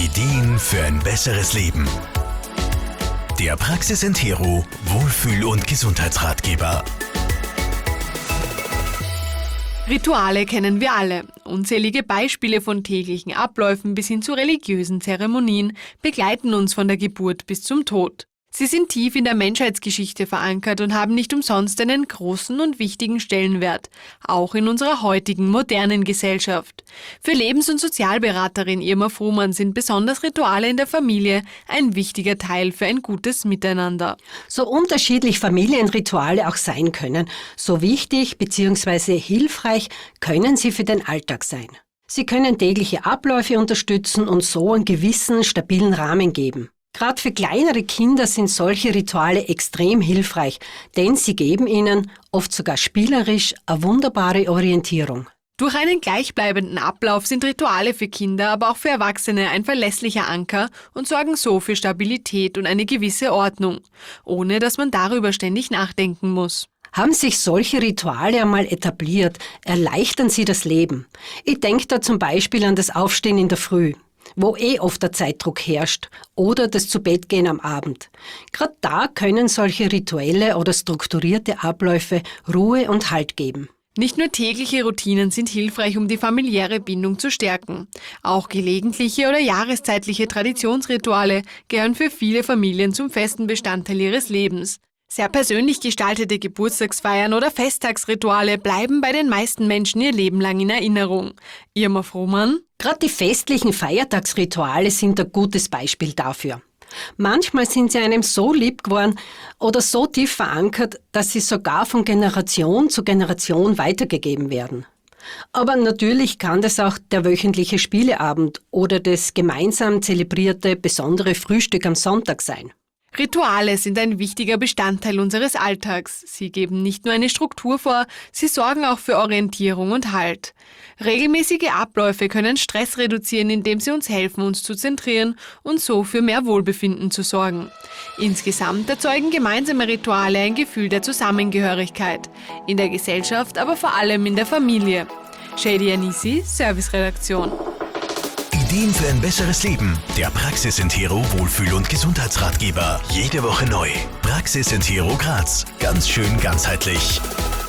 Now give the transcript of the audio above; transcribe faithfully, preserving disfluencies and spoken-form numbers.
Ideen für ein besseres Leben. Der Praxis Entero Wohlfühl- und Gesundheitsratgeber. Rituale kennen wir alle. Unzählige Beispiele von täglichen Abläufen bis hin zu religiösen Zeremonien begleiten uns von der Geburt bis zum Tod. Sie sind tief in der Menschheitsgeschichte verankert und haben nicht umsonst einen großen und wichtigen Stellenwert, auch in unserer heutigen modernen Gesellschaft. Für Lebens- und Sozialberaterin Irma Frumann sind besonders Rituale in der Familie ein wichtiger Teil für ein gutes Miteinander. So unterschiedlich Familienrituale auch sein können, so wichtig bzw. hilfreich können sie für den Alltag sein. Sie können tägliche Abläufe unterstützen und so einen gewissen, stabilen Rahmen geben. Gerade für kleinere Kinder sind solche Rituale extrem hilfreich, denn sie geben ihnen, oft sogar spielerisch, eine wunderbare Orientierung. Durch einen gleichbleibenden Ablauf sind Rituale für Kinder, aber auch für Erwachsene ein verlässlicher Anker und sorgen so für Stabilität und eine gewisse Ordnung, ohne dass man darüber ständig nachdenken muss. Haben sich solche Rituale einmal etabliert, erleichtern sie das Leben. Ich denke da zum Beispiel an das Aufstehen in der Früh, wo eh oft der Zeitdruck herrscht, oder das Zubettgehen am Abend. Gerade da können solche rituelle oder strukturierte Abläufe Ruhe und Halt geben. Nicht nur tägliche Routinen sind hilfreich, um die familiäre Bindung zu stärken. Auch gelegentliche oder jahreszeitliche Traditionsrituale gehören für viele Familien zum festen Bestandteil ihres Lebens. Sehr persönlich gestaltete Geburtstagsfeiern oder Festtagsrituale bleiben bei den meisten Menschen ihr Leben lang in Erinnerung. Irma Frumann? Gerade die festlichen Feiertagsrituale sind ein gutes Beispiel dafür. Manchmal sind sie einem so lieb geworden oder so tief verankert, dass sie sogar von Generation zu Generation weitergegeben werden. Aber natürlich kann das auch der wöchentliche Spieleabend oder das gemeinsam zelebrierte besondere Frühstück am Sonntag sein. Rituale sind ein wichtiger Bestandteil unseres Alltags. Sie geben nicht nur eine Struktur vor, sie sorgen auch für Orientierung und Halt. Regelmäßige Abläufe können Stress reduzieren, indem sie uns helfen, uns zu zentrieren und so für mehr Wohlbefinden zu sorgen. Insgesamt erzeugen gemeinsame Rituale ein Gefühl der Zusammengehörigkeit. In der Gesellschaft, aber vor allem in der Familie. Shady Anisi, Serviceredaktion. Ideen für ein besseres Leben. Der Praxis Entero Wohlfühl- und Gesundheitsratgeber. Jede Woche neu. Praxis Entero Graz. Ganz schön ganzheitlich.